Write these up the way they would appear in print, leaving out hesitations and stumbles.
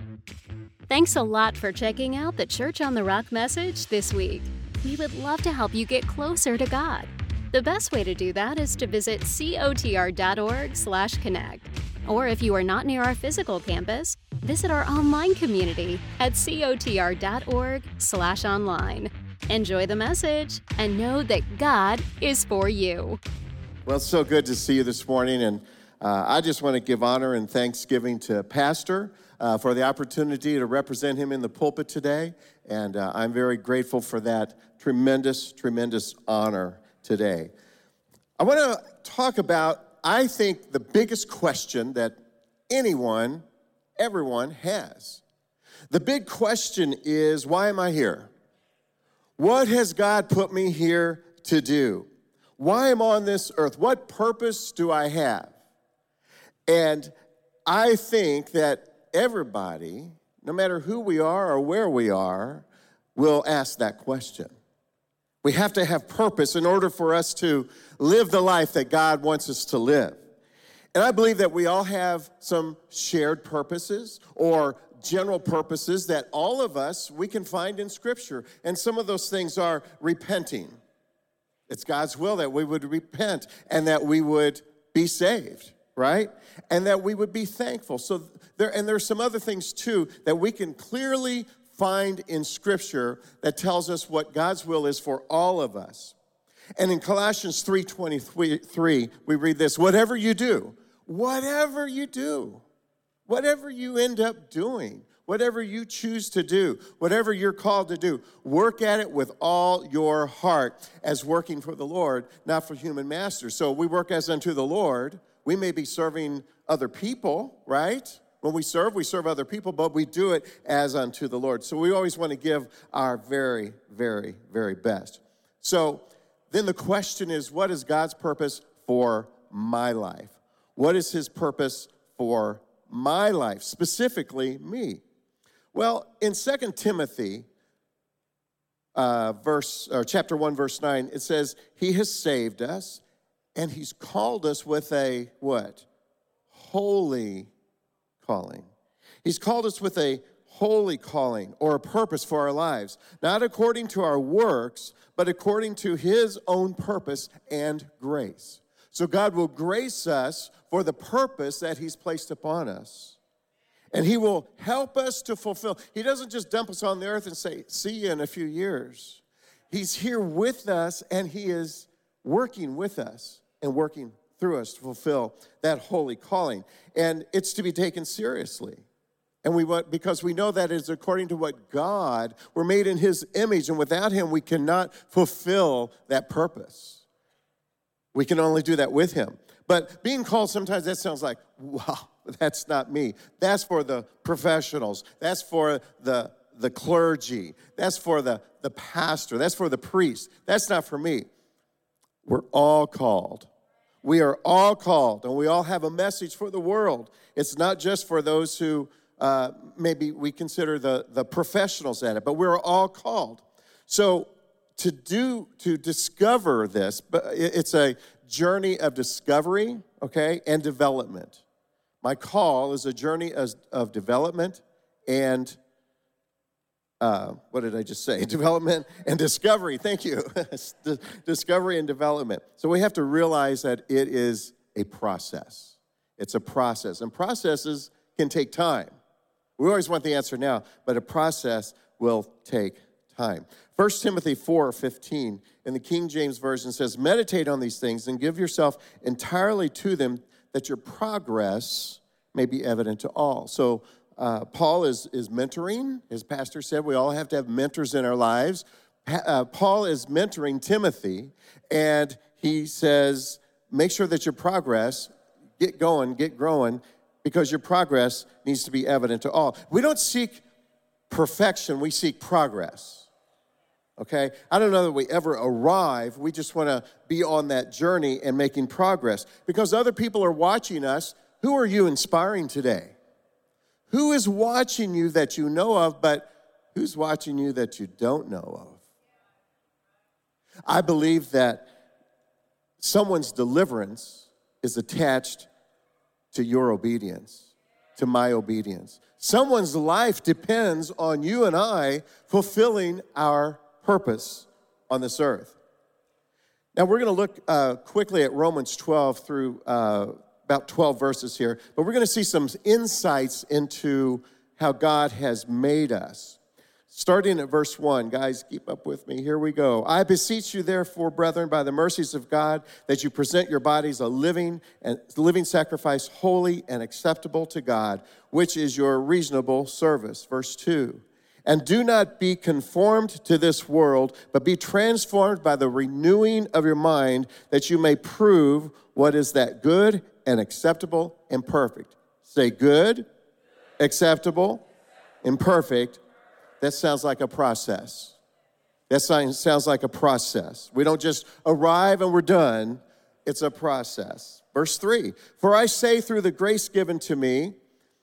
Thanks a lot for checking out the Church on the Rock message this week. We would love to help you get closer to God. The best way to do that is to visit cotr.org/connect. Or if you are not near our physical campus, visit our online community at cotr.org/online. Enjoy the message and know that God is for you. Well, it's so good to see you this morning, and I just want to give honor and thanksgiving to Pastor for the opportunity to represent him in the pulpit today, and I'm very grateful for that tremendous honor today. I want to talk about, I think, the biggest question that everyone has. The big question is, why am I here? What has God put me here to do? Why am I on this earth? What purpose do I have? And I think that everybody, no matter who we are or where we are, will ask that question. We have to have purpose in order for us to live the life that God wants us to live. And I believe that we all have some shared purposes or general purposes that all of us, we can find in Scripture. And some of those things are repenting. It's God's will that we would repent and that we would be saved, right? And that we would be thankful. So there's some other things too that we can clearly find in Scripture that tells us what God's will is for all of us. And in Colossians 3:23, we read this: whatever you end up doing, whatever you choose to do, whatever you're called to do, work at it with all your heart as working for the Lord, not for human masters. So we work as unto the Lord. We may be serving other people, right? When we serve other people, but we do it as unto the Lord. So we always want to give our very, very, very best. So then the question is, what is God's purpose for my life? What is his purpose for my life, specifically me? Well, in 2 Timothy, chapter 1, verse 9, it says, he has saved us, and he's called us with a, what? Holy calling. He's called us with a holy calling or a purpose for our lives, not according to our works, but according to his own purpose and grace. So God will grace us for the purpose that he's placed upon us. And he will help us to fulfill. He doesn't just dump us on the earth and say, see you in a few years. He's here with us, and he is working with us and working through us to fulfill that holy calling. And it's to be taken seriously. And because we know that it's according to what God, we're made in his image, and without him, we cannot fulfill that purpose. We can only do that with him. But being called, sometimes that sounds like, wow, that's not me. That's for the professionals. That's for the clergy. That's for the pastor. That's for the priest. That's not for me. We're all called. We are all called, and we all have a message for the world. It's not just for those who maybe we consider the professionals at it, but we're all called. So to discover this, it's a journey of discovery, okay, and development. My call is a journey of development and, what did I just say? Development and discovery, thank you. Discovery and development. So we have to realize that it is a process. It's a process, and processes can take time. We always want the answer now, but a process will take time. 1 Timothy 4:15 in the King James Version says, meditate on these things and give yourself entirely to them, that your progress may be evident to all. So Paul is mentoring. His pastor said we all have to have mentors in our lives. Paul is mentoring Timothy, and he says, make sure that your progress, get going, get growing, because your progress needs to be evident to all. We don't seek perfection, we seek progress. Okay? I don't know that we ever arrive. We just want to be on that journey and making progress. Because other people are watching us. Who are you inspiring today? Who is watching you that you know of, but who's watching you that you don't know of? I believe that someone's deliverance is attached to your obedience, to my obedience. Someone's life depends on you and I fulfilling our purpose on this earth. Now, we're going to look quickly at Romans 12 through about 12 verses here, but we're going to see some insights into how God has made us. Starting at verse 1, guys, keep up with me. Here we go. I beseech you, therefore, brethren, by the mercies of God, that you present your bodies a living sacrifice, holy and acceptable to God, which is your reasonable service. Verse 2. And do not be conformed to this world, but be transformed by the renewing of your mind, that you may prove what is that good and acceptable and perfect. Say good, acceptable, and perfect. That sounds like a process. That sounds like a process. We don't just arrive and we're done. It's a process. Verse 3, for I say through the grace given to me,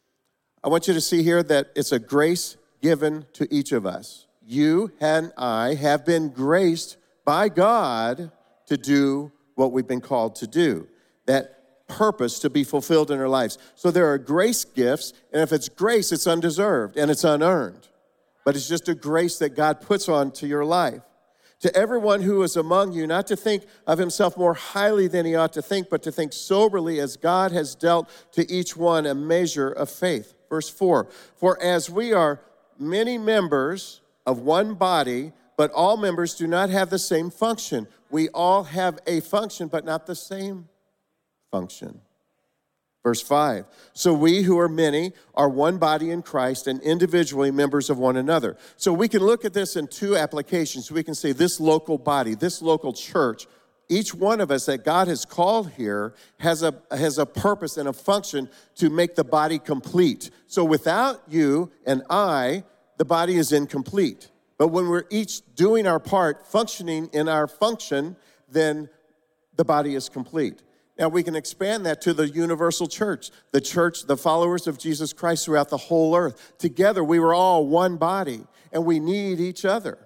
I want you to see here that it's a grace given to each of us. You and I have been graced by God to do what we've been called to do. That purpose to be fulfilled in our lives. So there are grace gifts, and if it's grace, it's undeserved and it's unearned. But it's just a grace that God puts onto your life. To everyone who is among you, not to think of himself more highly than he ought to think, but to think soberly as God has dealt to each one a measure of faith. Verse 4, for as we are many members of one body, but all members do not have the same function. We all have a function, but not the same function. Verse 5, so we who are many are one body in Christ and individually members of one another. So we can look at this in two applications. We can say this local body, this local church, each one of us that God has called here has a purpose and a function to make the body complete. So without you and I, the body is incomplete. But when we're each doing our part, functioning in our function, then the body is complete. Now, we can expand that to the universal church, the followers of Jesus Christ throughout the whole earth. Together, we were all one body, and we need each other.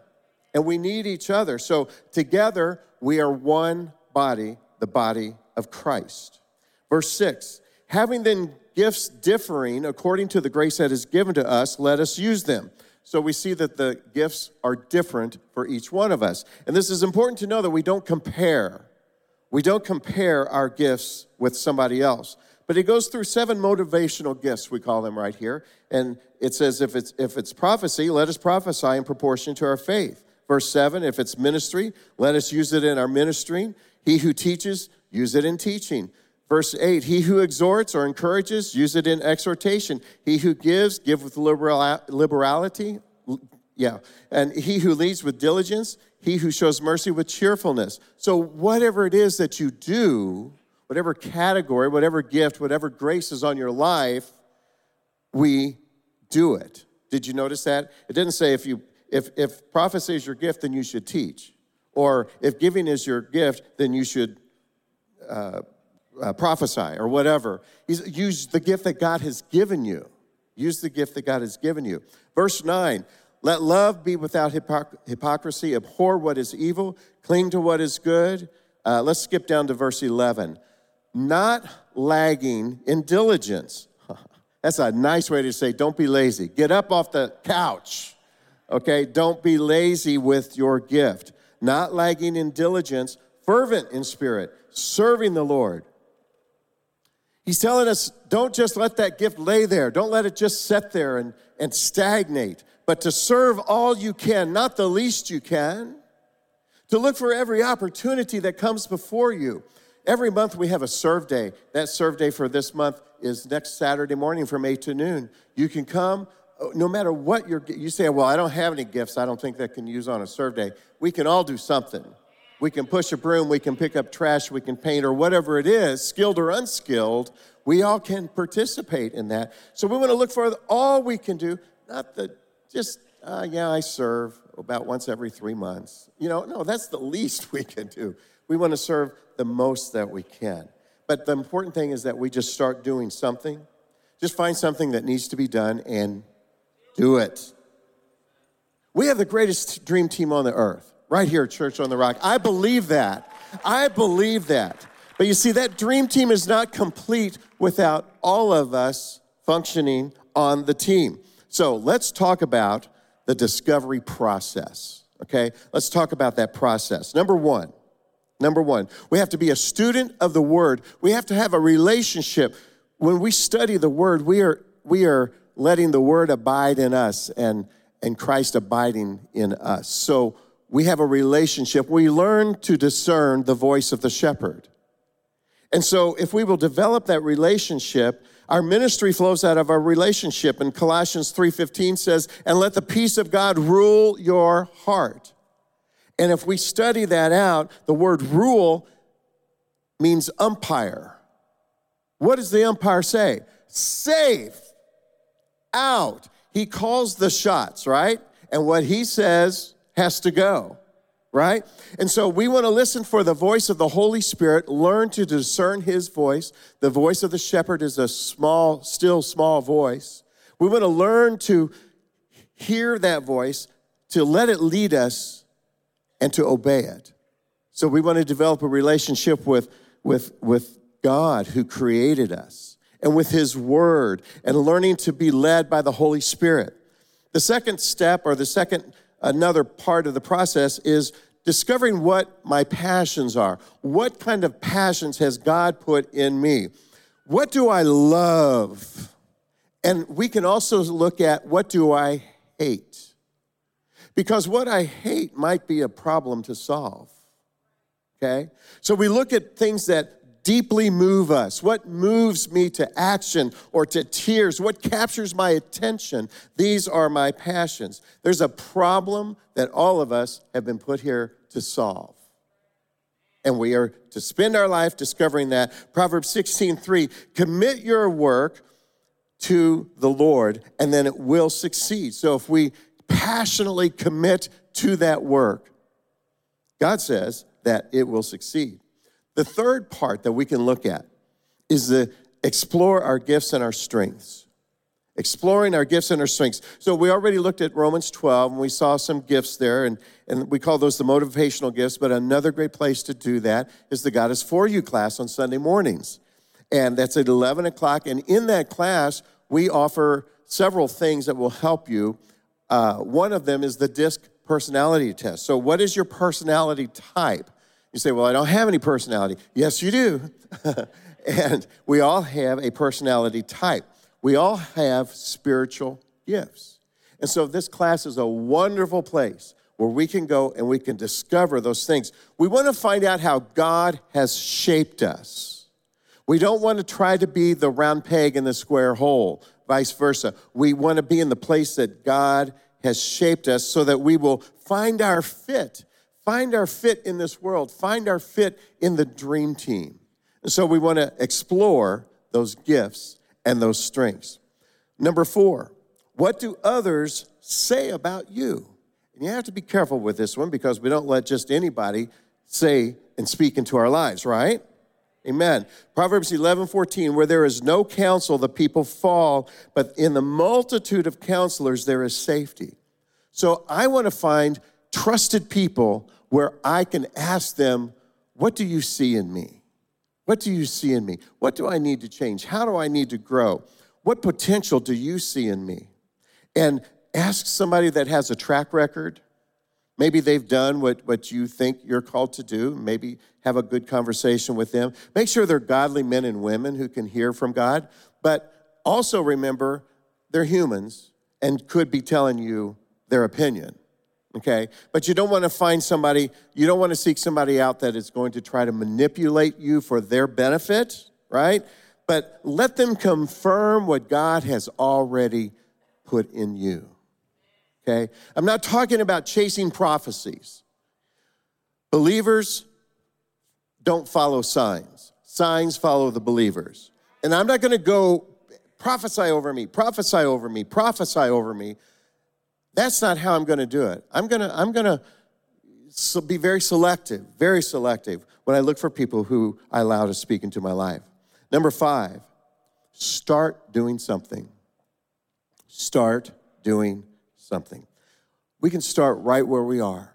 So together, we are one body, the body of Christ. Verse 6, having then gifts differing according to the grace that is given to us, let us use them. So we see that the gifts are different for each one of us. And this is important to know that we don't compare. We don't compare our gifts with somebody else. But he goes through 7 motivational gifts, we call them right here. And it says, if it's prophecy, let us prophesy in proportion to our faith. Verse 7, if it's ministry, let us use it in our ministering. He who teaches, use it in teaching. Verse 8, he who exhorts or encourages, use it in exhortation. He who gives, give with liberality. Yeah, and he who leads with diligence, he who shows mercy with cheerfulness. So whatever it is that you do, whatever category, whatever gift, whatever grace is on your life, we do it. Did you notice that? It didn't say if prophecy is your gift, then you should teach. Or if giving is your gift, then you should prophesy or whatever. Use the gift that God has given you. Use the gift that God has given you. Verse 9, let love be without hypocrisy. Abhor what is evil. Cling to what is good. Let's skip down to verse 11. Not lagging in diligence. That's a nice way to say don't be lazy. Get up off the couch. Okay, don't be lazy with your gift. Not lagging in diligence, fervent in spirit, serving the Lord. He's telling us, don't just let that gift lay there. Don't let it just sit there and stagnate, but to serve all you can, not the least you can. To look for every opportunity that comes before you. Every month we have a serve day. That serve day for this month is next Saturday morning from 8 to noon. You can come, no matter what you say, well, I don't have any gifts I don't think that can use on a serve day. We can all do something. We can push a broom, we can pick up trash, we can paint, or whatever it is, skilled or unskilled. We all can participate in that. So we want to look for all we can do, not I serve about once every 3 months. No, that's the least we can do. We want to serve the most that we can. But the important thing is that we just start doing something. Just find something that needs to be done and do it. We have the greatest dream team on the earth, right here at Church on the Rock. I believe that. But you see, that dream team is not complete without all of us functioning on the team. So let's talk about the discovery process, okay? Let's talk about that process. Number one, we have to be a student of the Word. We have to have a relationship. When we study the Word, we are letting the Word abide in us and Christ abiding in us. So we have a relationship. We learn to discern the voice of the shepherd. And so if we will develop that relationship, our ministry flows out of our relationship. And Colossians 3:15 says, and let the peace of God rule your heart. And if we study that out, the word rule means umpire. What does the umpire say? Safe, out. He calls the shots, right? And what he says has to go, right? And so we want to listen for the voice of the Holy Spirit, learn to discern his voice. The voice of the shepherd is a small, still small voice. We want to learn to hear that voice, to let it lead us, and to obey it. So we want to develop a relationship with God who created us and with his word and learning to be led by the Holy Spirit. The second step or another part of the process is discovering what my passions are. What kind of passions has God put in me? What do I love? And we can also look at what do I hate? Because what I hate might be a problem to solve, okay? So we look at things that deeply move us. What moves me to action or to tears? What captures my attention? These are my passions. There's a problem that all of us have been put here to solve. And we are to spend our life discovering that. Proverbs 16:3, commit your work to the Lord, and then it will succeed. So if we passionately commit to that work, God says that it will succeed. The third part that we can look at is to explore our gifts and our strengths. Exploring our gifts and our strengths. So we already looked at Romans 12, and we saw some gifts there, and we call those the motivational gifts, but another great place to do that is the God is For You class on Sunday mornings. And that's at 11 o'clock, and in that class, we offer several things that will help you. One of them is the DISC personality test. So what is your personality type? You say, well, I don't have any personality. Yes, you do. And we all have a personality type. We all have spiritual gifts. And so this class is a wonderful place where we can go and we can discover those things. We want to find out how God has shaped us. We don't want to try to be the round peg in the square hole. Vice versa. We want to be in the place that God has shaped us so that we will find our fit in this world, find our fit in the dream team. And so we want to explore those gifts and those strengths. Number 4, what do others say about you? And you have to be careful with this one because we don't let just anybody say and speak into our lives, right? Amen. Proverbs 11:14, where there is no counsel, the people fall, but in the multitude of counselors, there is safety. So I want to find trusted people where I can ask them, what do you see in me? What do you see in me? What do I need to change? How do I need to grow? What potential do you see in me? And ask somebody that has a track record. Maybe they've done what you think you're called to do. Maybe have a good conversation with them. Make sure they're godly men and women who can hear from God. But also remember, they're humans and could be telling you their opinion, okay? But you don't want to find somebody, you don't want to seek somebody out that is going to try to manipulate you for their benefit, right? But let them confirm what God has already put in you. Okay? I'm not talking about chasing prophecies. Believers don't follow signs. Signs follow the believers. And I'm not going to go prophesy over me, prophesy over me, prophesy over me. That's not how I'm going to do it. I'm going to be very selective when I look for people who I allow to speak into my life. Number 5, start doing something. Start doing something. We can start right where we are.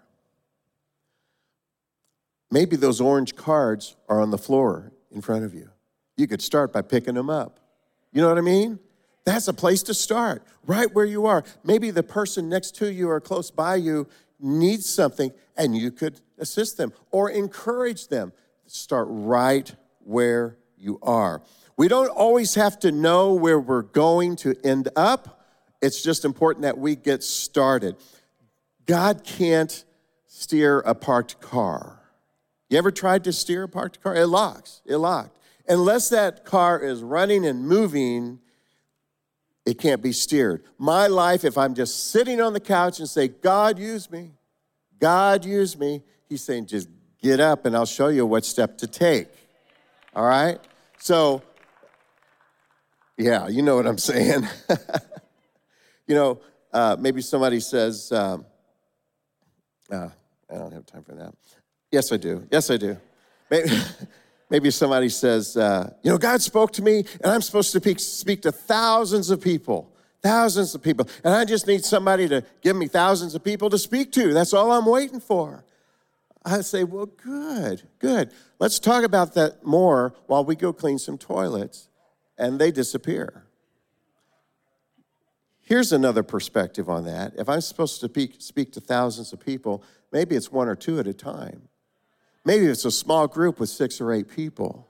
Maybe those orange cards are on the floor in front of you. You could start by picking them up. You know what I mean? That's a place to start, right where you are. Maybe the person next to you or close by you needs something, and you could assist them or encourage them. Start right where you are. We don't always have to know where we're going to end up. It's just important that we get started. God can't steer a parked car. You ever tried to steer a parked car? It locks. It locked. Unless that car is running and moving, it can't be steered. My life, if I'm just sitting on the couch and say, God, use me. God, use me. He's saying, just get up and I'll show you what step to take. All right? So, yeah, you know what I'm saying. Maybe somebody says, I don't have time for that. Yes, I do. Maybe somebody says, God spoke to me, and I'm supposed to speak to thousands of people, and I just need somebody to give me thousands of people to speak to. That's all I'm waiting for. I say, well, good. Let's talk about that more while we go clean some toilets, and they disappear. Here's another perspective on that. If I'm supposed to speak to thousands of people, maybe it's one or two at a time. Maybe it's a small group with 6 or 8 people.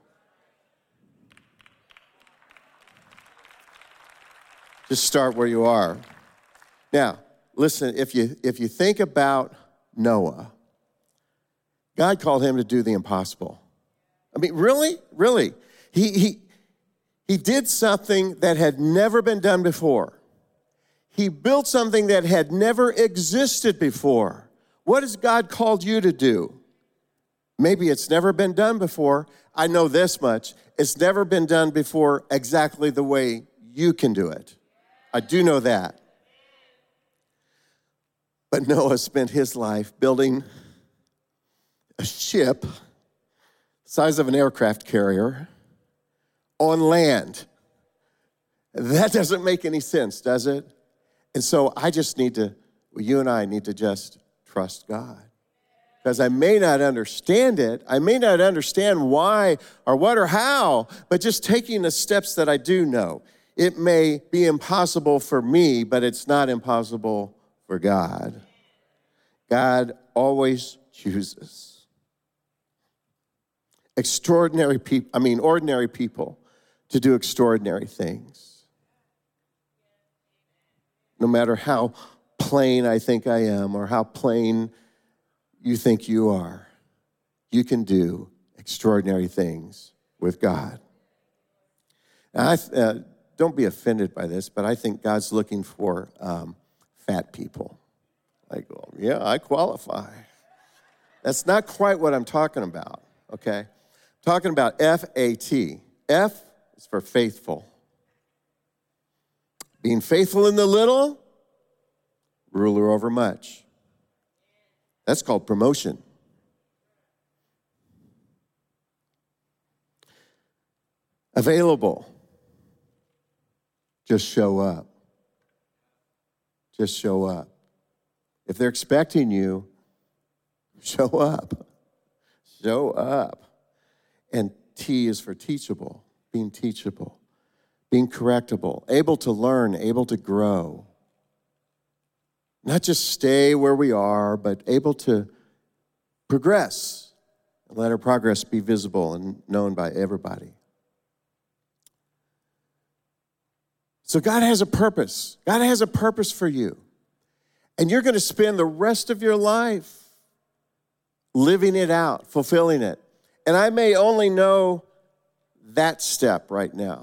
Just start where you are. Now, listen, if you think about Noah, God called him to do the impossible. I mean, really? He did something that had never been done before. He built something that had never existed before. What has God called you to do? Maybe it's never been done before. I know this much. It's never been done before exactly the way you can do it. I do know that. But Noah spent his life building a ship the size of an aircraft carrier on land. That doesn't make any sense, does it? And so you and I need to just trust God. Because I may not understand it. I may not understand why or what or how, but just taking the steps that I do know. It may be impossible for me, but it's not impossible for God. God always chooses ordinary people to do extraordinary things. No matter how plain I think I am or how plain you think you are, you can do extraordinary things with God. Now, don't be offended by this, but I think God's looking for fat people. Like, well, yeah, I qualify. That's not quite what I'm talking about, okay? I'm talking about F-A-T. F is for faithful. Being faithful in the little, ruler over much. That's called promotion. Available. Just show up. Just show up. If they're expecting you, show up. Show up. And T is for teachable, being teachable, being correctable, able to learn, able to grow. Not just stay where we are, but able to progress and let our progress be visible and known by everybody. So God has a purpose. God has a purpose for you. And you're going to spend the rest of your life living it out, fulfilling it. And I may only know that step right now.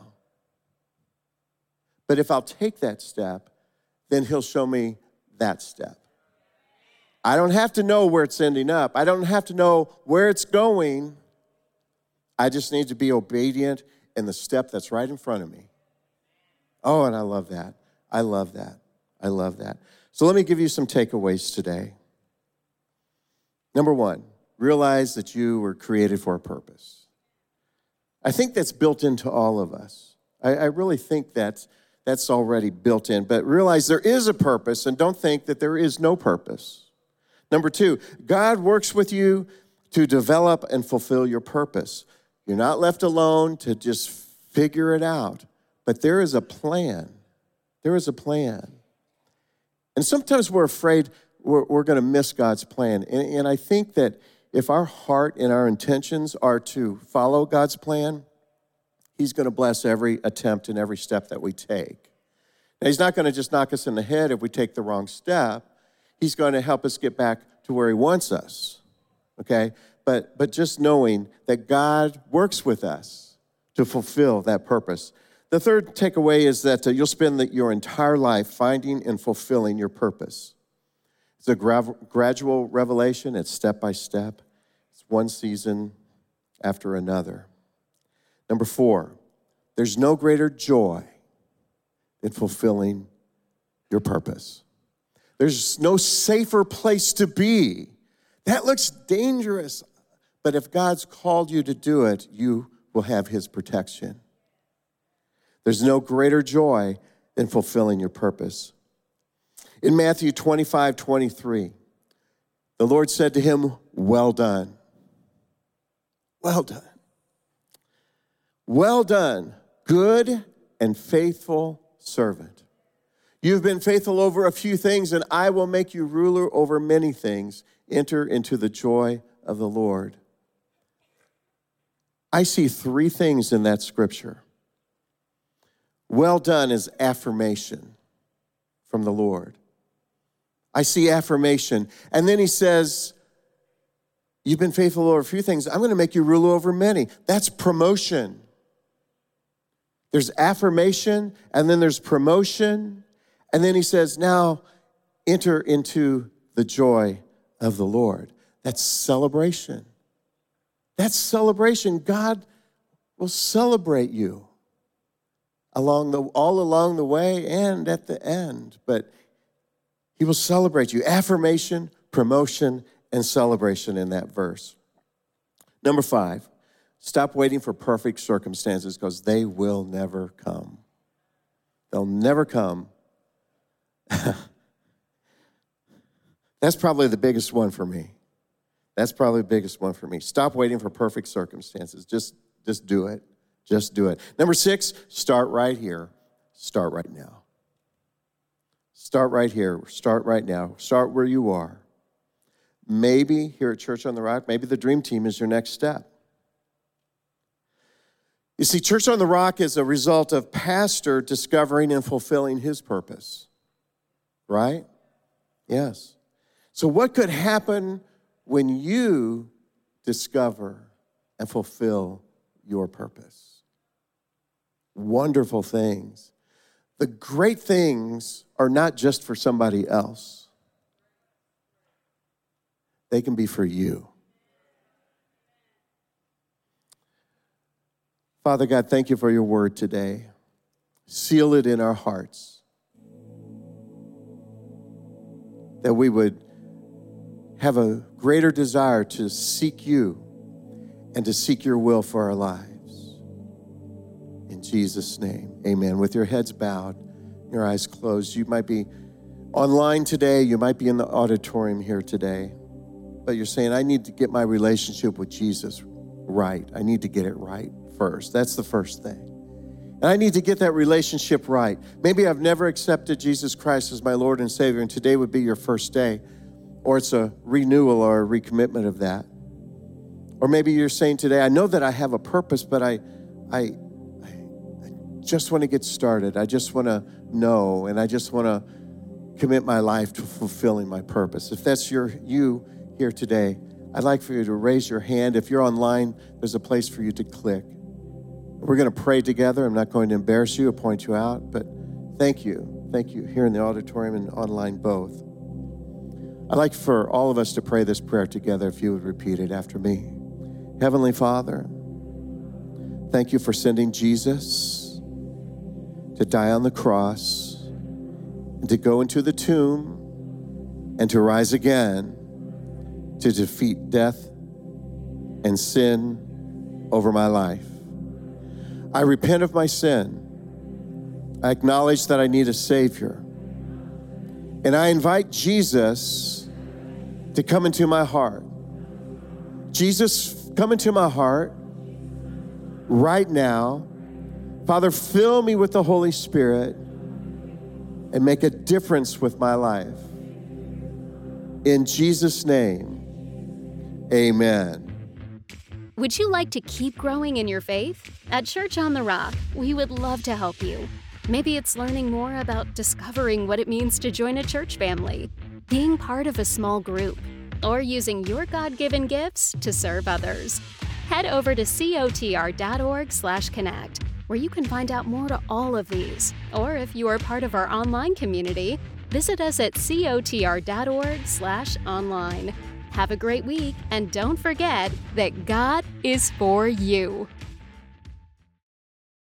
But if I'll take that step, then he'll show me that step. I don't have to know where it's ending up. I don't have to know where it's going. I just need to be obedient in the step that's right in front of me. Oh, and I love that. I love that. I love that. So let me give you some takeaways today. Number one, realize that you were created for a purpose. I think that's built into all of us. I really think that's already built in. But realize there is a purpose, and don't think that there is no purpose. Number two, God works with you to develop and fulfill your purpose. You're not left alone to just figure it out. But there is a plan. There is a plan. And sometimes we're afraid we're going to miss God's plan. And I think that if our heart and our intentions are to follow God's plan, he's going to bless every attempt and every step that we take. Now, he's not going to just knock us in the head if we take the wrong step. He's going to help us get back to where he wants us, okay? But just knowing that God works with us to fulfill that purpose. The third takeaway is that you'll spend your entire life finding and fulfilling your purpose. It's a gradual revelation. It's step by step. It's one season after another. Number 4, there's no greater joy than fulfilling your purpose. There's no safer place to be. That looks dangerous, but if God's called you to do it, you will have his protection. There's no greater joy than fulfilling your purpose. In Matthew 25:23, the Lord said to him, "Well done. Well done. Well done, good and faithful servant. You've been faithful over a few things, and I will make you ruler over many things. Enter into the joy of the Lord." I see 3 things in that scripture. Well done is affirmation from the Lord. I see affirmation. And then he says, you've been faithful over a few things. I'm going to make you ruler over many. That's promotion. There's affirmation, and then there's promotion. And then he says, now enter into the joy of the Lord. That's celebration. That's celebration. God will celebrate you all along the way and at the end. But he will celebrate you. Affirmation, promotion, and celebration in that verse. Number 5, stop waiting for perfect circumstances because they will never come. They'll never come. That's probably the biggest one for me. Stop waiting for perfect circumstances. Just do it. Just do it. Number 6, start right here. Start right now. Start right here. Start right now. Start where you are. Maybe here at Church on the Rock, maybe the Dream Team is your next step. You see, Church on the Rock is a result of pastor discovering and fulfilling his purpose. Right? Yes. So what could happen when you discover and fulfill your purpose? Wonderful things. The great things are not just for somebody else. They can be for you. Father God, thank you for your word today. Seal it in our hearts. That we would have a greater desire to seek you and to seek your will for our lives. In Jesus' name, amen. With your heads bowed, your eyes closed. You might be online today. You might be in the auditorium here today. But you're saying, I need to get my relationship with Jesus right. I need to get it right first. That's the first thing. And I need to get that relationship right. Maybe I've never accepted Jesus Christ as my Lord and Savior, and today would be your first day. Or it's a renewal or a recommitment of that. Or maybe you're saying today, I know that I have a purpose, but I just want to get started. I just want to know, and I just want to commit my life to fulfilling my purpose. If that's you here today, I'd like for you to raise your hand. If you're online, there's a place for you to click. We're going to pray together. I'm not going to embarrass you or point you out, but thank you. Thank you here in the auditorium and online both. I'd like for all of us to pray this prayer together if you would repeat it after me. Heavenly Father, thank you for sending Jesus to die on the cross and to go into the tomb and to rise again to defeat death and sin over my life. I repent of my sin. I acknowledge that I need a Savior. And I invite Jesus to come into my heart. Jesus, come into my heart right now. Father, fill me with the Holy Spirit. and make a difference with my life. In Jesus' name, amen. Would you like to keep growing in your faith? At Church on the Rock, we would love to help you. Maybe it's learning more about discovering what it means to join a church family, being part of a small group, or using your God-given gifts to serve others. Head over to cotr.org/connect, where you can find out more to all of these. Or if you are part of our online community, visit us at cotr.org/online. Have a great week, and don't forget that God is for you.